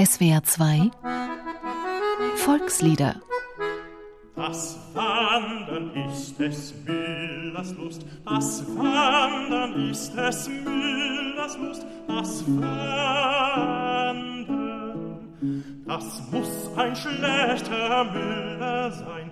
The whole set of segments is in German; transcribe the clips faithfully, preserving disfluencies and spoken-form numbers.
S W R zwei Volkslieder. Das Wandern ist des Müllers Lust, das Wandern ist des Müllers Lust, das Wandern, das muss ein schlechter Müller sein.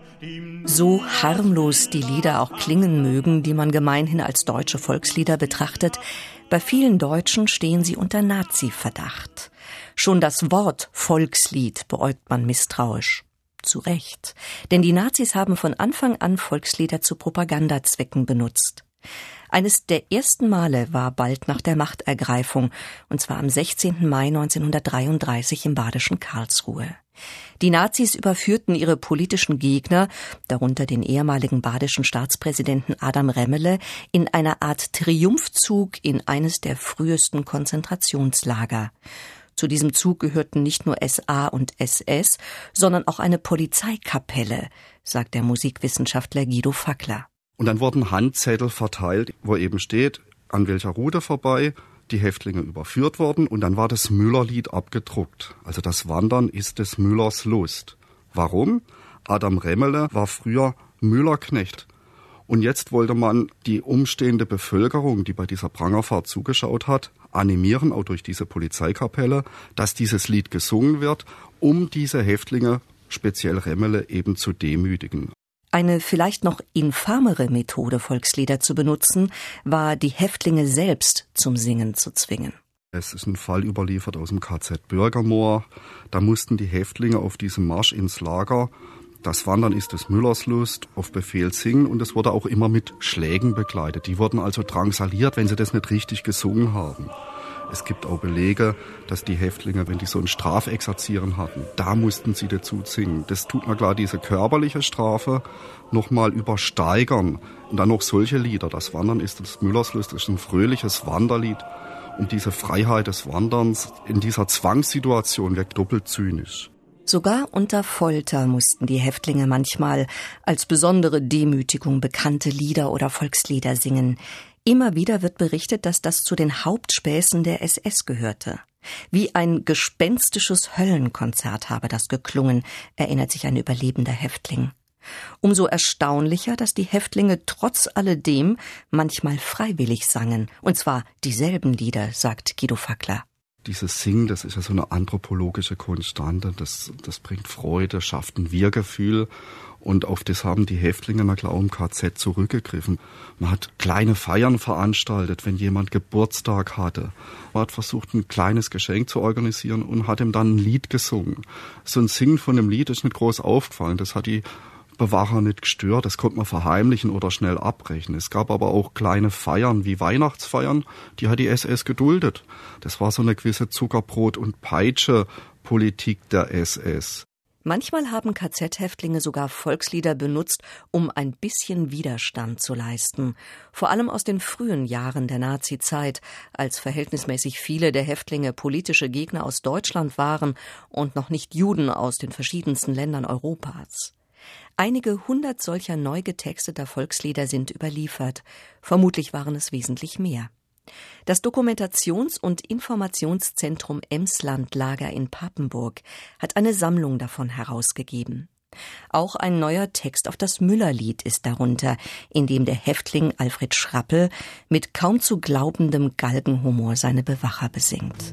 So harmlos die Lieder auch klingen mögen, die man gemeinhin als deutsche Volkslieder betrachtet, bei vielen Deutschen stehen sie unter Nazi-Verdacht. Schon das Wort Volkslied beäugt man misstrauisch. Zu Recht, denn die Nazis haben von Anfang an Volkslieder zu Propagandazwecken benutzt. Eines der ersten Male war bald nach der Machtergreifung, und zwar am sechzehnten Mai neunzehnhundertdreiunddreißig im badischen Karlsruhe. Die Nazis überführten ihre politischen Gegner, darunter den ehemaligen badischen Staatspräsidenten Adam Remmele, in einer Art Triumphzug in eines der frühesten Konzentrationslager. Zu diesem Zug gehörten nicht nur S A und S S, sondern auch eine Polizeikapelle, sagt der Musikwissenschaftler Guido Fackler. Und dann wurden Handzettel verteilt, wo eben steht, an welcher Route vorbei die Häftlinge überführt wurden. Und dann war das Müllerlied abgedruckt. Also das Wandern ist des Müllers Lust. Warum? Adam Remmele war früher Müllerknecht. Und jetzt wollte man die umstehende Bevölkerung, die bei dieser Prangerfahrt zugeschaut hat, animieren, auch durch diese Polizeikapelle, dass dieses Lied gesungen wird, um diese Häftlinge, speziell Remmele, eben zu demütigen. Eine vielleicht noch infamere Methode, Volkslieder zu benutzen, war, die Häftlinge selbst zum Singen zu zwingen. Es ist ein Fall überliefert aus dem K Z Bürgermoor. Da mussten die Häftlinge auf diesem Marsch ins Lager Das Wandern ist des Müllers Lust auf Befehl singen, und es wurde auch immer mit Schlägen begleitet. Die wurden also drangsaliert, wenn sie das nicht richtig gesungen haben. Es gibt auch Belege, dass die Häftlinge, wenn die so ein Strafexerzieren hatten, da mussten sie dazu singen. Das tut man klar, diese körperliche Strafe nochmal übersteigern. Und dann noch solche Lieder. Das Wandern ist des Müllers Lust, das ist ein fröhliches Wanderlied. Und diese Freiheit des Wanderns in dieser Zwangssituation wirkt doppelt zynisch. Sogar unter Folter mussten die Häftlinge manchmal als besondere Demütigung bekannte Lieder oder Volkslieder singen. Immer wieder wird berichtet, dass das zu den Hauptspäßen der S S gehörte. Wie ein gespenstisches Höllenkonzert habe das geklungen, erinnert sich ein überlebender Häftling. Umso erstaunlicher, dass die Häftlinge trotz alledem manchmal freiwillig sangen, und zwar dieselben Lieder, sagt Guido Fackler. Dieses Singen, das ist ja so eine anthropologische Konstante, das, das bringt Freude, schafft ein Wir-Gefühl, und auf das haben die Häftlinge na klar im K Z zurückgegriffen. Man hat kleine Feiern veranstaltet, wenn jemand Geburtstag hatte. Man hat versucht, ein kleines Geschenk zu organisieren und hat ihm dann ein Lied gesungen. So ein Singen von einem Lied ist nicht groß aufgefallen, das hat die Bewacher nicht gestört, das konnte man verheimlichen oder schnell abbrechen. Es gab aber auch kleine Feiern wie Weihnachtsfeiern, die hat die S S geduldet. Das war so eine gewisse Zuckerbrot- und Peitsche-Politik der S S. Manchmal haben K Z-Häftlinge sogar Volkslieder benutzt, um ein bisschen Widerstand zu leisten. Vor allem aus den frühen Jahren der Nazizeit, als verhältnismäßig viele der Häftlinge politische Gegner aus Deutschland waren und noch nicht Juden aus den verschiedensten Ländern Europas. Einige hundert solcher neu getexteter Volkslieder sind überliefert. Vermutlich waren es wesentlich mehr. Das Dokumentations- und Informationszentrum Emslandlager in Papenburg hat eine Sammlung davon herausgegeben. Auch ein neuer Text auf das Müllerlied ist darunter, in dem der Häftling Alfred Schrappel mit kaum zu glaubendem Galgenhumor seine Bewacher besingt.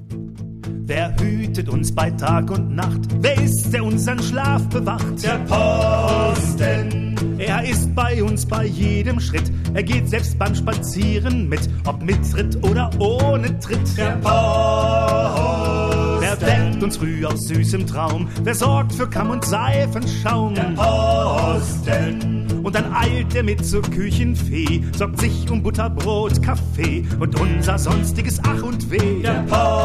Wer hütet uns bei Tag und Nacht? Wer ist, der unseren Schlaf bewacht? Der Posten. Er ist bei uns bei jedem Schritt. Er geht selbst beim Spazieren mit, ob mit Tritt oder ohne Tritt. Der Posten. Wer weckt uns früh aus süßem Traum? Wer sorgt für Kamm und Seifenschaum? Der Posten. Und dann eilt er mit zur Küchenfee, sorgt sich um Butterbrot, Kaffee und unser sonstiges Ach und Weh. Der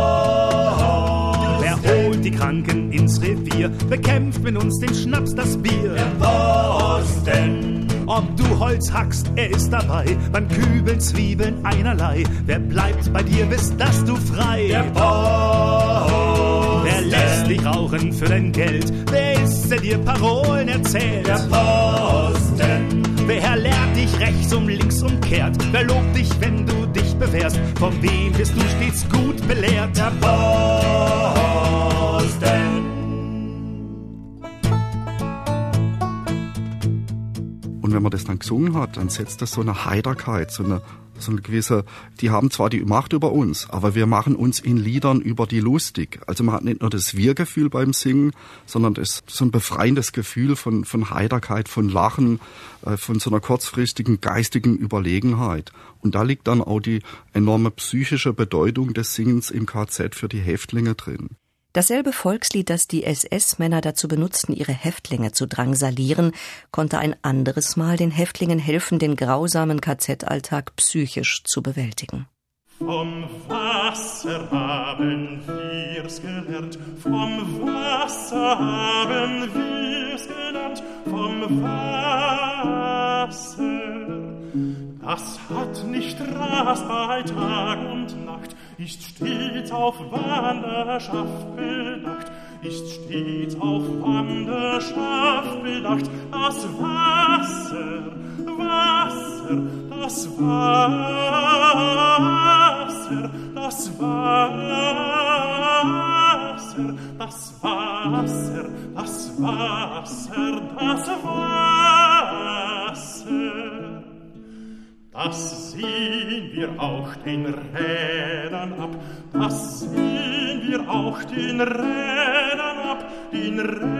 Posten. Wer holt die Kranken ins Revier, bekämpft mit uns den Schnaps, das Bier. Der Posten. Ob du Holz hackst, er ist dabei, beim Kübeln, Zwiebeln, einerlei. Wer bleibt bei dir, bis dass du frei? Der Posten. Wer lässt dich rauchen für dein Geld? Wer ist, der dir Parolen erzählt? Der Posten. Wer lehrt dich rechts um links umkehrt? Wer lobt dich, wenn du dich bewährst? Von wem bist du stets gut belehrt? Der Posten. Und wenn man das dann gesungen hat, dann setzt das so eine Heiterkeit, so eine, so eine gewisse, die haben zwar die Macht über uns, aber wir machen uns in Liedern über die lustig. Also man hat nicht nur das Wir-Gefühl beim Singen, sondern das so ein befreiendes Gefühl von, von Heiterkeit, von Lachen, äh, von so einer kurzfristigen geistigen Überlegenheit. Und da liegt dann auch die enorme psychische Bedeutung des Singens im K Z für die Häftlinge drin. Dasselbe Volkslied, das die S S-Männer dazu benutzten, ihre Häftlinge zu drangsalieren, konnte ein anderes Mal den Häftlingen helfen, den grausamen K Z-Alltag psychisch zu bewältigen. Vom Wasser haben wir's gelernt, vom Wasser haben wir's gelernt, vom Wasser. Das hat nicht Rast bei Tag und Nacht, ist stets auf Wanderschaft bedacht, ist stets auf Wanderschaft bedacht. Das Wasser, Wasser, das Wasser, das Wasser, das Wasser, das Wasser, das Wasser. Das sehen wir auch den Rädern ab, das sehen wir auch den Rädern ab, den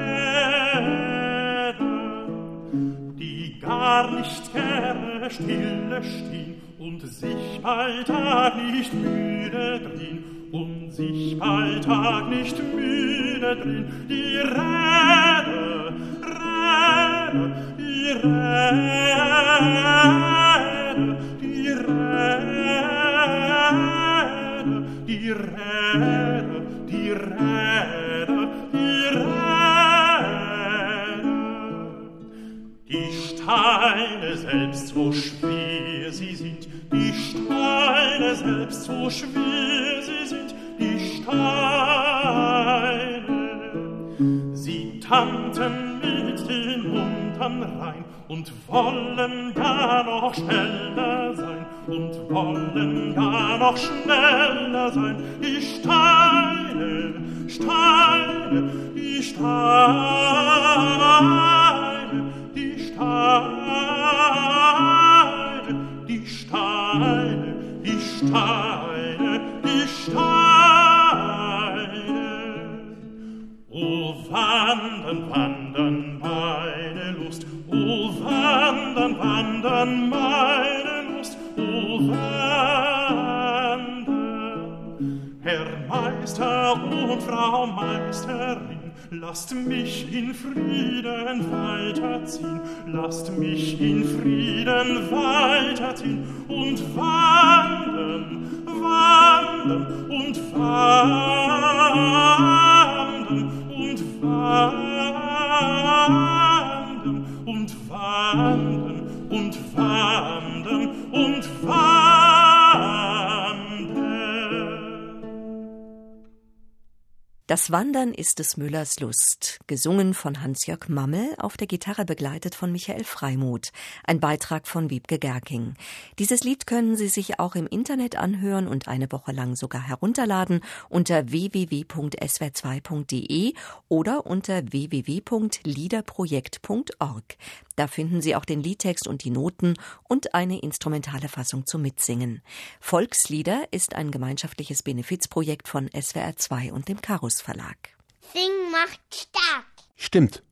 Rädern, die gar nicht gerne stille stehen und sich bei Tag nicht müde drehen, und sich bei Tag nicht müde drehen. Die Räder, Räder, die Räder, die Räder, die Räder, die Räder, die Räder. Die Steine selbst, so schwer sie sind, die Steine selbst, so schwer sie sind, die Steine. Sie tanten mit den Muntern rein und wollen gar noch schneller sein, und wollen gar noch schneller sein. Die Steine, Steine, die Steine, die Steine, die Steine, die Steine, die Steine. O wandern, wandern meine Lust, o wandern, wandern meine Lust, o wandern. Herr Meister und Frau Meisterin, lasst mich in Frieden weiterziehen, lasst mich in Frieden weiterziehen und wandern, wandern und wandern und wandern und wandern und wandern und wandern. Das Wandern ist des Müllers Lust, gesungen von Hans-Jörg Mammel, auf der Gitarre begleitet von Michael Freimuth, ein Beitrag von Wiebke Gerking. Dieses Lied können Sie sich auch im Internet anhören und eine Woche lang sogar herunterladen unter w w w punkt s w r zwei punkt d e oder unter w w w punkt liederprojekt punkt org. Da finden Sie auch den Liedtext und die Noten und eine instrumentale Fassung zum Mitsingen. Volkslieder ist ein gemeinschaftliches Benefizprojekt von S W R zwei und dem Carus Verlag. Singen macht stark. Stimmt.